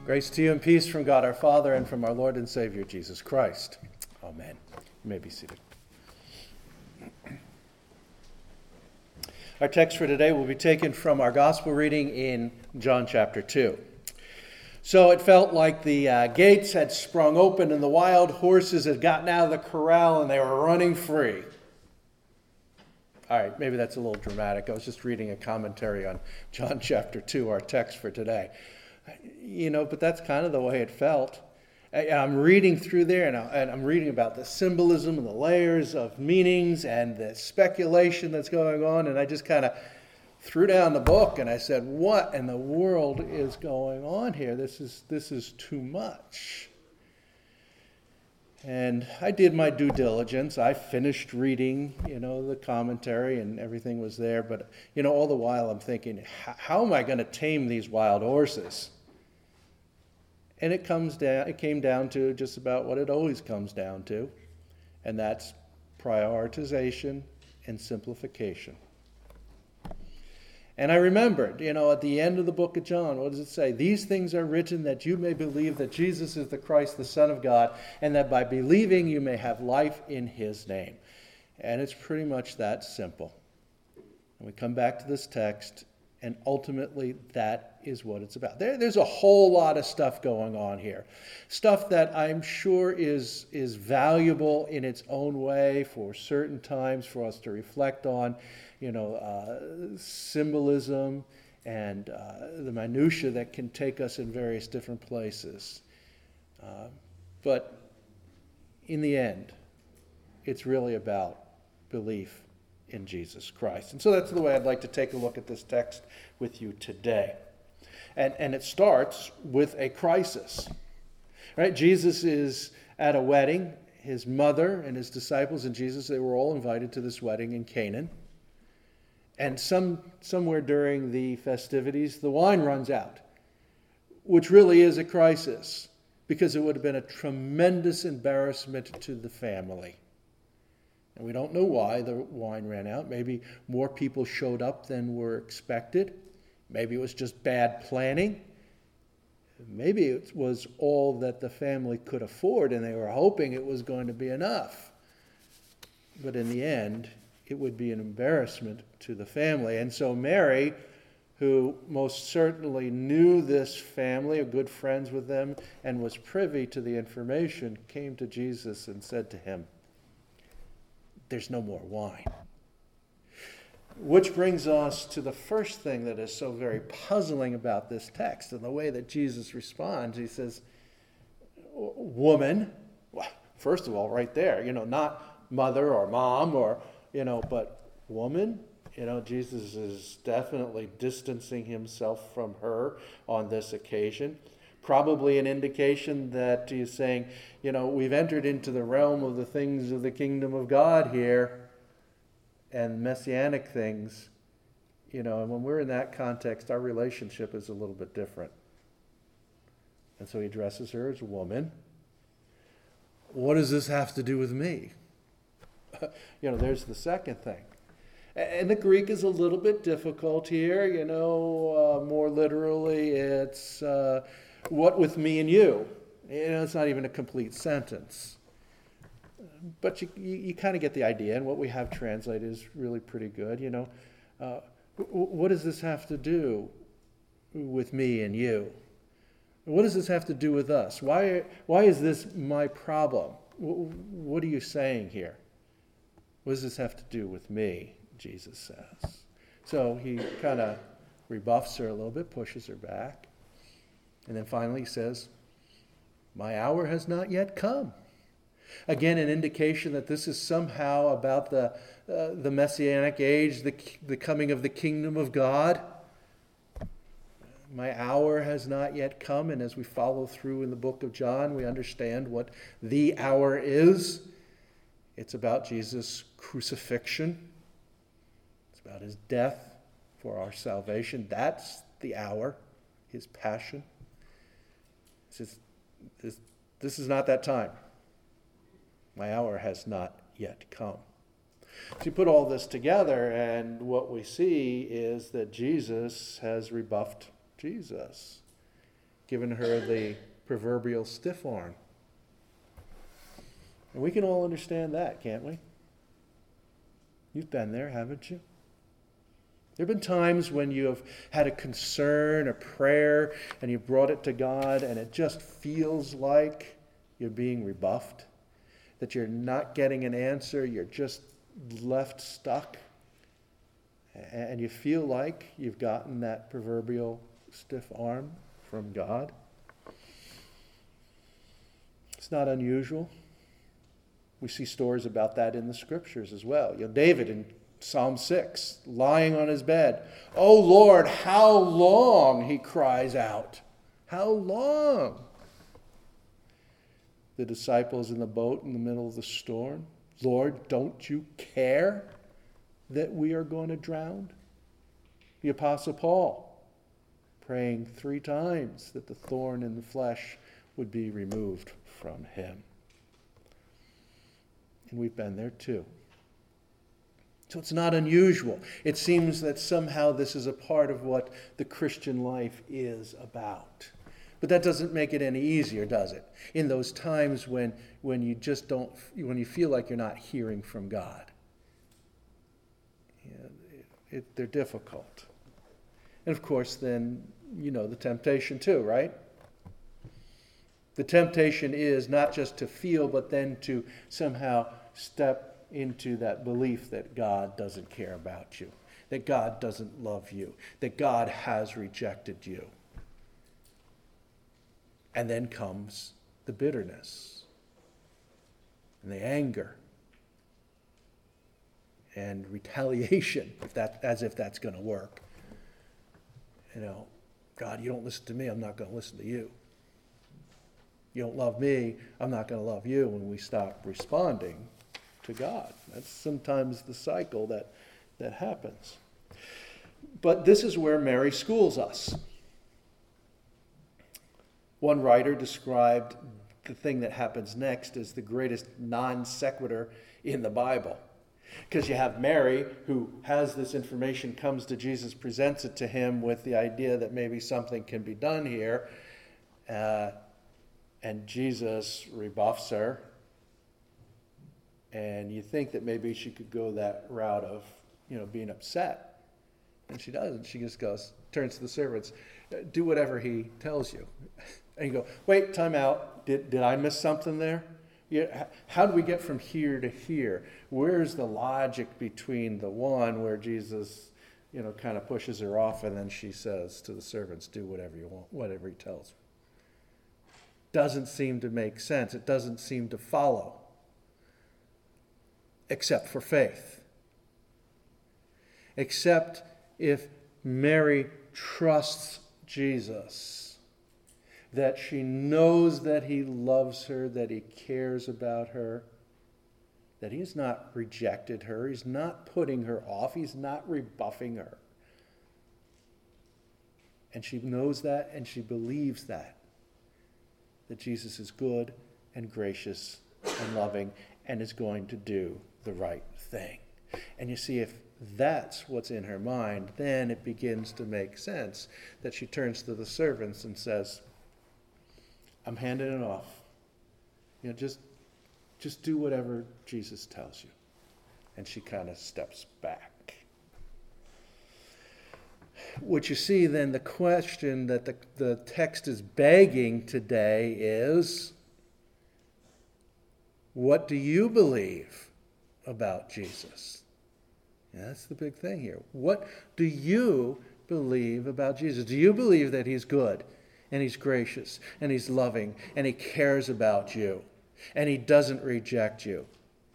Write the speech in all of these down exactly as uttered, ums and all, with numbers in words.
Grace to you and peace from God our Father and from our Lord and Savior Jesus Christ. Amen. You may be seated. Our text for today will be taken from our gospel reading in John chapter two. So it felt like the uh, gates had sprung open and the wild horses had gotten out of the corral and they were running free. All right, maybe that's a little dramatic. I was just reading a commentary on John chapter two, our text for today. You know, but that's kind of the way it felt. I'm reading through there and I'm reading about the symbolism and the layers of meanings and the speculation that's going on. And I just kind of threw down the book and I said, what in the world is going on here? This is, this is too much. And I did my due diligence. I finished reading, you know, the commentary and everything was there. But, you know, all the while I'm thinking, how am I going to tame these wild horses? And it comes down, it came down to just about what it always comes down to, and that's prioritization and simplification. And I remembered, you know, at the end of the book of John, what does it say? These things are written that you may believe that Jesus is the Christ, the Son of God, and that by believing you may have life in his name. And it's pretty much that simple. And we come back to this text, and ultimately that is what it's about. There, there's a whole lot of stuff going on here. Stuff that I'm sure is, is valuable in its own way for certain times for us to reflect on. You know, uh, symbolism and uh, the minutia that can take us in various different places. Uh, but in the end, it's really about belief in Jesus Christ. And so that's the way I'd like to take a look at this text with you today. And, and it starts with a crisis. Right? Jesus is at a wedding. His mother and his disciples and Jesus, they were all invited to this wedding in Canaan. And some somewhere during the festivities, the wine runs out, which really is a crisis because it would have been a tremendous embarrassment to the family. And we don't know why the wine ran out. Maybe more people showed up than were expected. Maybe it was just bad planning. Maybe it was all that the family could afford and they were hoping it was going to be enough. But in the end, it would be an embarrassment to the family. And so Mary, who most certainly knew this family, are good friends with them, and was privy to the information, came to Jesus and said to him, "There's no more wine." Which brings us to the first thing that is so very puzzling about this text and the way that Jesus responds. He says, "Woman," well, first of all, right there, you know, not mother or mom or, you know, but woman. You know, Jesus is definitely distancing himself from her on this occasion. Probably an indication that he's saying, you know, we've entered into the realm of the things of the kingdom of God here and messianic things, you know, and when we're in that context, our relationship is a little bit different. And so he addresses her as a woman. What does this have to do with me? You know, there's the second thing. And the Greek is a little bit difficult here, you know, uh, more literally it's uh, what with me and you. You know, it's not even a complete sentence. But you, you, you kind of get the idea, and what we have translated is really pretty good, you know. Uh, w- what does this have to do with me and you? What does this have to do with us? Why, why is this my problem? W- what are you saying here? What does this have to do with me? Jesus says. So he kind of rebuffs her a little bit, pushes her back. And then finally he says, "My hour has not yet come." Again, an indication that this is somehow about the uh, the Messianic age, the, the coming of the kingdom of God. My hour has not yet come. And as we follow through in the book of John, we understand what the hour is. It's about Jesus' crucifixion. About his death for our salvation. That's the hour, his passion. He says, this, this is not that time. My hour has not yet come. So you put all this together, and what we see is that Jesus has rebuffed Jesus. given her the proverbial stiff arm. And we can all understand that, can't we? You've been there, haven't you? There have been times when you have had a concern, a prayer, and you brought it to God, and it just feels like you're being rebuffed, that you're not getting an answer, you're just left stuck, and you feel like you've gotten that proverbial stiff arm from God. It's not unusual. We see stories about that in the scriptures as well. You know, David in Psalm six, lying on his bed. "Oh Lord, how long?" he cries out. How long? The disciples in the boat in the middle of the storm. "Lord, don't you care that we are going to drown?" The Apostle Paul praying three times that the thorn in the flesh would be removed from him. And we've been there too. So it's not unusual. It seems that somehow this is a part of what the Christian life is about. But that doesn't make it any easier, does it? In those times when, when you just don't, when you feel like you're not hearing from God. You know, it, it, they're difficult. And of course, then, you know, the temptation too, right? The temptation is not just to feel, but then to somehow step into that belief that God doesn't care about you, that God doesn't love you, that God has rejected you. And then comes the bitterness and the anger and retaliation, if that, as if that's going to work. You know, God, you don't listen to me, I'm not going to listen to you. You don't love me, I'm not going to love you, when we stop responding to God. That's sometimes the cycle that, that happens. But this is where Mary schools us. One writer described the thing that happens next as the greatest non sequitur in the Bible. Because you have Mary, who has this information, comes to Jesus, presents it to him with the idea that maybe something can be done here. Uh, and Jesus rebuffs her. And you think that maybe she could go that route of, you know, being upset. And she doesn't. She just goes, turns to the servants, "Do whatever he tells you." And you go, "Wait, time out. Did, did I miss something there? Yeah, how do we get from here to here? Where's the logic between the one where Jesus, you know, kind of pushes her off, and then she says to the servants, "Do whatever you want, whatever he tells you"? Doesn't seem to make sense. It doesn't seem to follow. Except for faith. Except if Mary trusts Jesus, that she knows that he loves her, that he cares about her, that he has not rejected her, he's not putting her off, he's not rebuffing her. And she knows that, and she believes that, that Jesus is good and gracious and loving and is going to do the right thing. And you see, if that's what's in her mind, then it begins to make sense that she turns to the servants and says, "I'm handing it off. You know, just, just do whatever Jesus tells you." And she kind of steps back. What you see then, the question that the, the text is begging today is, what do you believe about Jesus? Yeah, that's the big thing here. What do you believe about Jesus? Do you believe that he's good and he's gracious and he's loving and he cares about you and he doesn't reject you?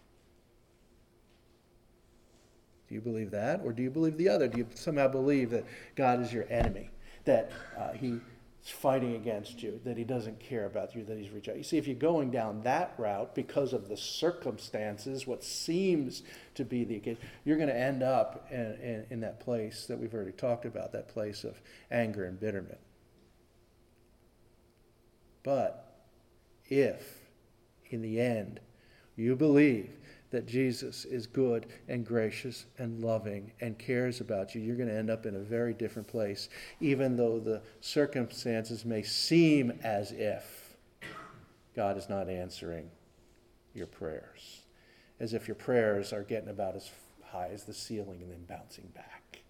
Do you believe that, or do you believe the other? Do you somehow believe that God is your enemy, that uh, he's fighting against you, that he doesn't care about you, that he's rejected? You see, if you're going down that route because of the circumstances, what seems to be the occasion, you're going to end up in, in, in that place that we've already talked about, that place of anger and bitterment. But if, in the end, you believe that Jesus is good and gracious and loving and cares about you, you're going to end up in a very different place, even though the circumstances may seem as if God is not answering your prayers, as if your prayers are getting about as high as the ceiling and then bouncing back.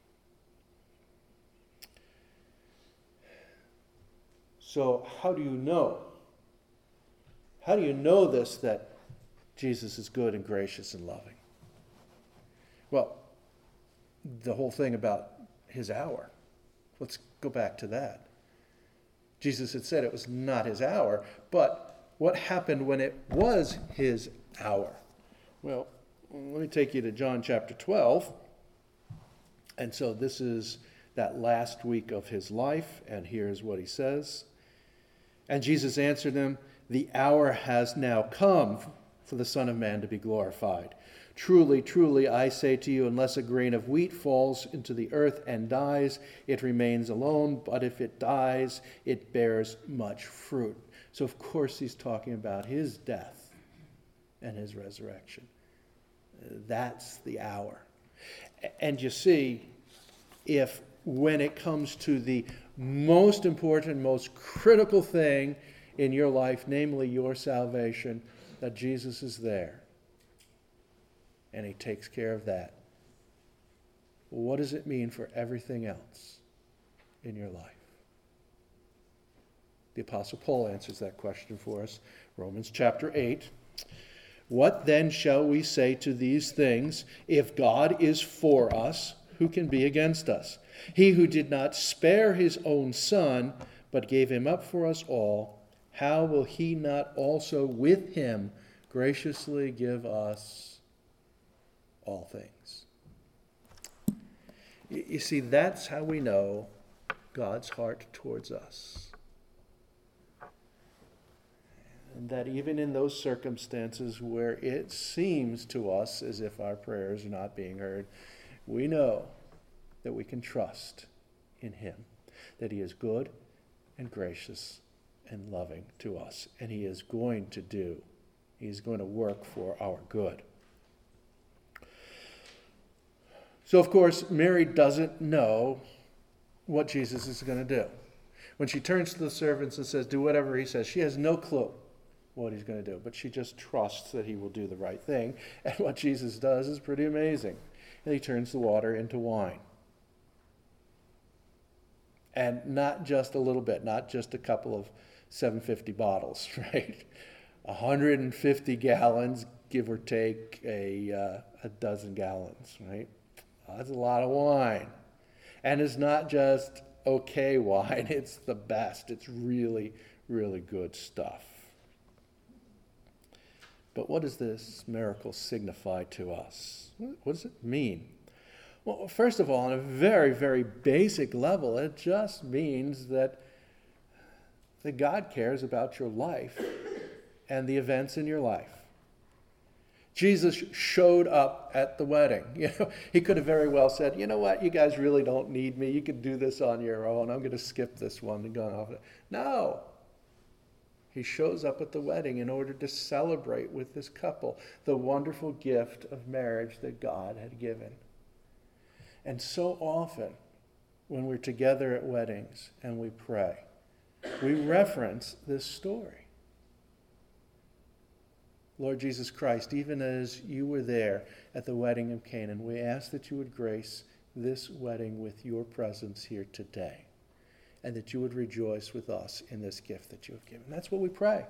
So how do you know? How do you know this, that Jesus is good and gracious and loving? Well, the whole thing about his hour. Let's go back to that. Jesus had said it was not his hour, but what happened when it was his hour? Well, let me take you to John chapter twelve. And so this is that last week of his life, and here's what he says. And Jesus answered them, "The hour has now come for the Son of Man to be glorified. Truly, truly, I say to you, unless a grain of wheat falls into the earth and dies, it remains alone, but if it dies, it bears much fruit." So, of course, he's talking about his death and his resurrection. That's the hour. And you see, if when it comes to the most important, most critical thing in your life, namely your salvation, that Jesus is there and he takes care of that, what does it mean for everything else in your life? The Apostle Paul answers that question for us. Romans chapter eight. What then shall we say to these things? If God is for us, who can be against us? He who did not spare his own son, but gave him up for us all, how will he not also with him graciously give us all things? You see, that's how we know God's heart towards us. And that even in those circumstances where it seems to us as if our prayers are not being heard, we know that we can trust in him, that he is good and gracious and loving to us, and he is going to do, he is going to work for our good. So, of course, Mary doesn't know what Jesus is going to do. When she turns to the servants and says, do whatever he says, she has no clue what he's going to do, but she just trusts that he will do the right thing. And what Jesus does is pretty amazing. And he turns the water into wine. And not just a little bit, not just a couple of seven fifty bottles, right? one hundred fifty gallons, give or take a, uh, a dozen gallons, right? That's a lot of wine. And it's not just okay wine, it's the best. It's really, really good stuff. But what does this miracle signify to us? What does it mean? Well, first of all, on a very, very basic level, it just means that, that God cares about your life and the events in your life. Jesus showed up at the wedding. You know, he could have very well said, you know what, you guys really don't need me. You can do this on your own. I'm going to skip this one and go off. No. He shows up at the wedding in order to celebrate with this couple the wonderful gift of marriage that God had given. And so often, when we're together at weddings and we pray, we reference this story. Lord Jesus Christ, even as you were there at the wedding of Canaan, we ask that you would grace this wedding with your presence here today, and that you would rejoice with us in this gift that you have given. That's what we pray.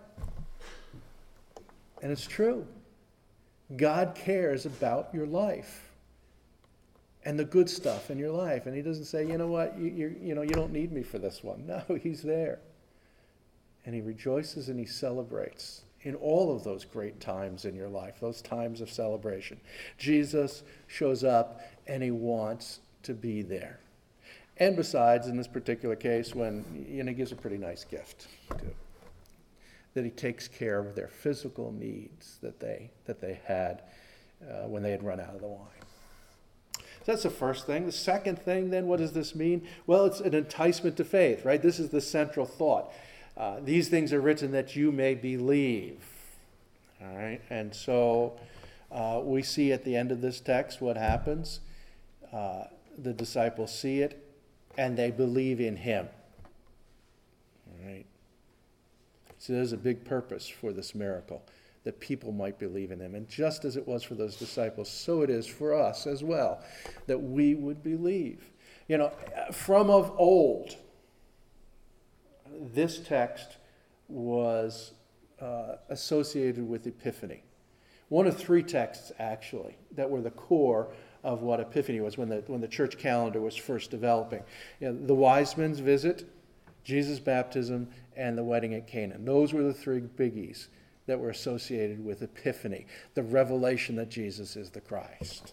And it's true. God cares about your life and the good stuff in your life. And he doesn't say, you know what, you, you, you know, you don't need me for this one. No, he's there. And he rejoices and he celebrates in all of those great times in your life, those times of celebration. Jesus shows up and he wants to be there. And besides, in this particular case, when, you know, he gives a pretty nice gift too, that he takes care of their physical needs that they that they had uh, when they had run out of the wine. So that's the first thing. The second thing, then, what does this mean? Well, it's an enticement to faith, right? This is the central thought. Uh, these things are written that you may believe. All right, and so Uh, we see at the end of this text what happens. Uh, the disciples see it, and they believe in him. All right. So there's a big purpose for this miracle, that people might believe in him. And just as it was for those disciples, so it is for us as well, that we would believe. You know, from of old, this text was uh, associated with Epiphany. One of three texts, actually, that were the core of what Epiphany was when the, when the church calendar was first developing. You know, the wise men's visit, Jesus' baptism, and the wedding at Cana. Those were the three biggies that were associated with Epiphany, the revelation that Jesus is the Christ.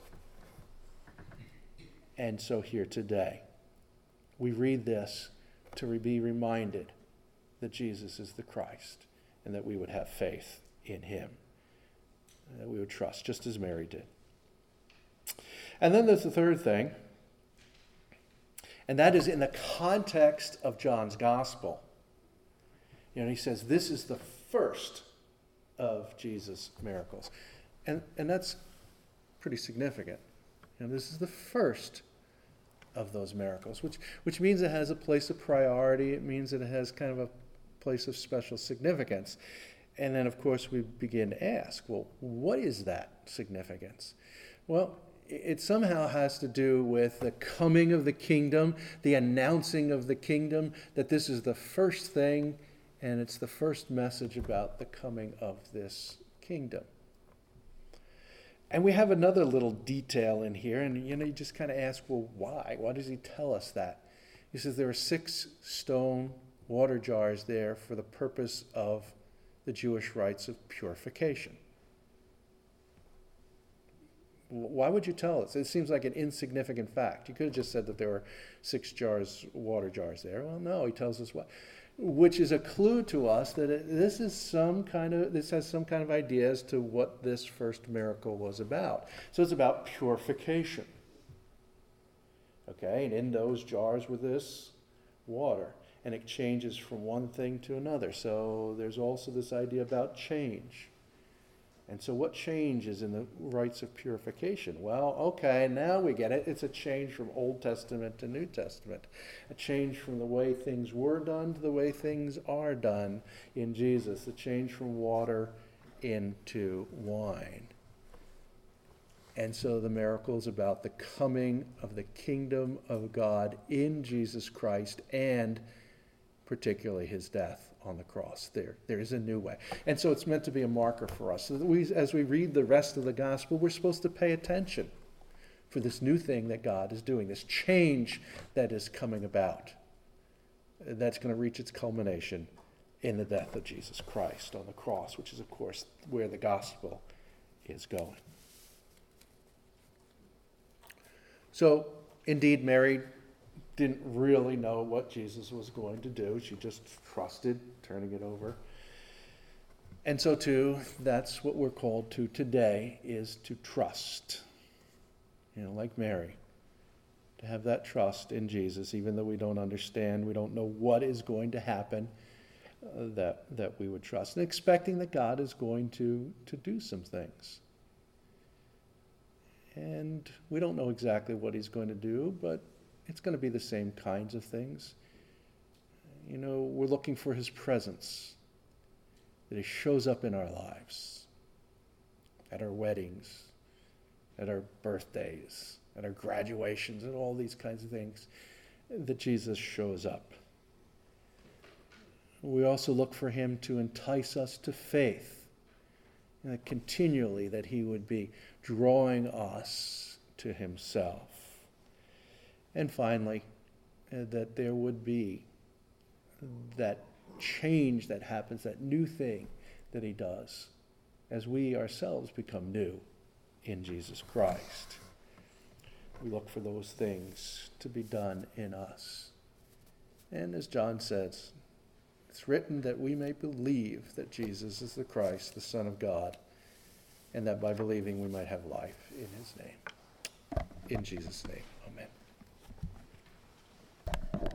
And so here today, we read this to be reminded that Jesus is the Christ and that we would have faith in him, and that we would trust, just as Mary did. And then there's the third thing, and that is in the context of John's gospel. You know, he says this is the first of Jesus' miracles. And, and that's pretty significant. You know, this is the first of those miracles, which, which means it has a place of priority. It means that it has kind of a place of special significance. And then, of course, we begin to ask, well, what is that significance? Well, it somehow has to do with the coming of the kingdom, the announcing of the kingdom, that this is the first thing, and it's the first message about the coming of this kingdom. And we have another little detail in here, and you know, you just kind of ask, well, why? Why does he tell us that? He says there are six stone water jars there for the purpose of the Jewish rites of purification. Why would you tell us? It seems like an insignificant fact. You could have just said that there were six jars, water jars there. Well, no, he tells us why. Which is a clue to us that it, this is some kind of, this has some kind of idea as to what this first miracle was about. So it's about purification. Okay, and in those jars were this water, and it changes from one thing to another. So there's also this idea about change. And so what changes in the rites of purification? Well, okay, now we get it. It's a change from Old Testament to New Testament. A change from the way things were done to the way things are done in Jesus. A change from water into wine. And so the miracle is about the coming of the kingdom of God in Jesus Christ, and particularly his death on the cross. There, there is a new way. And so it's meant to be a marker for us. So that we, as we read the rest of the gospel, we're supposed to pay attention for this new thing that God is doing, this change that is coming about. That's going to reach its culmination in the death of Jesus Christ on the cross, which is, of course, where the gospel is going. So, indeed, Mary didn't really know what Jesus was going to do. She just trusted, turning it over. And so too, that's what we're called to today, is to trust. You know, like Mary, to have that trust in Jesus, even though we don't understand, we don't know what is going to happen, uh, that, that we would trust. And expecting that God is going to, to do some things. And we don't know exactly what he's going to do, but it's going to be the same kinds of things. You know, we're looking for his presence, that he shows up in our lives, at our weddings, at our birthdays, at our graduations, and all these kinds of things, that Jesus shows up. We also look for him to entice us to faith, and that continually that he would be drawing us to himself. And finally, uh, that there would be that change that happens, that new thing that he does, as we ourselves become new in Jesus Christ. We look for those things to be done in us. And as John says, it's written that we may believe that Jesus is the Christ, the Son of God, and that by believing we might have life in his name. In Jesus' name, amen.